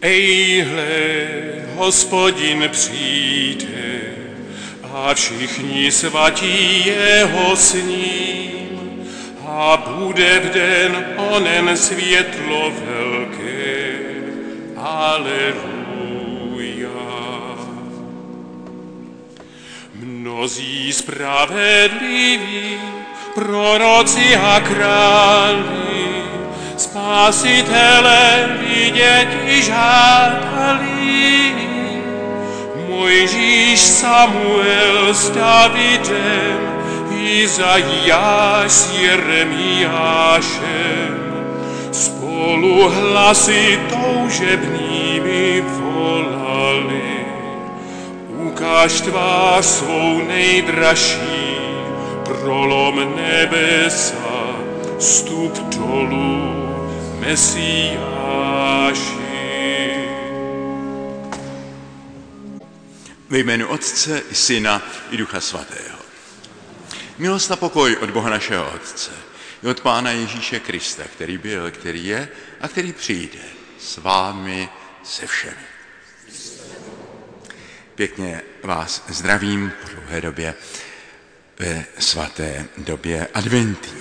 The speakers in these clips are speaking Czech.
Ejhle, Hospodin přijde a všichni svatí jeho s ním a bude v den onen světlo velké. Aleluja. Mnozí spravedliví, proroci a králi, Spasitele vidět i žádali. Mojžíš, Samuel s Davidem, Izajáš s Jeremiášem, spolu hlasy toužebnými volali. Ukáž tvář svou nejdražší, prolom nebesa, vstup dolů, Mesiáši. Ve jménu Otce, i Syna, i Ducha Svatého. Milost a pokoj od Boha našeho Otce i od Pána Ježíše Krista, který byl, který je a který přijde s vámi se všemi. Pěkně vás zdravím po dlouhé době ve svaté době adventní.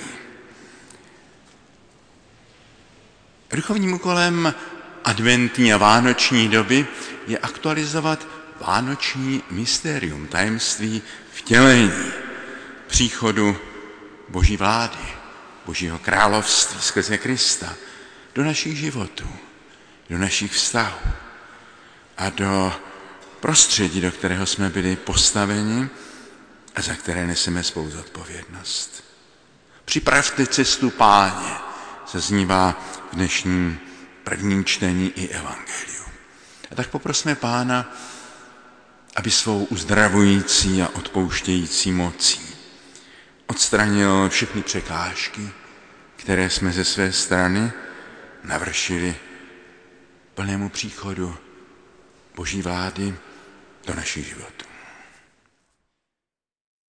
Duchovním úkolem adventní a vánoční doby je aktualizovat vánoční mystérium, tajemství vtělení, příchodu Boží vlády, Božího království skrze Krista do našich životů, do našich vztahů a do prostředí, do kterého jsme byli postaveni a za které neseme spolu zodpovědnost. Připravte cestu Páně, zaznívá v dnešním prvním čtení i evangeliu. A tak poprosme Pána, aby svou uzdravující a odpouštějící mocí odstranil všechny překážky, které jsme ze své strany navršili plnému příchodu Boží vlády do našich životů.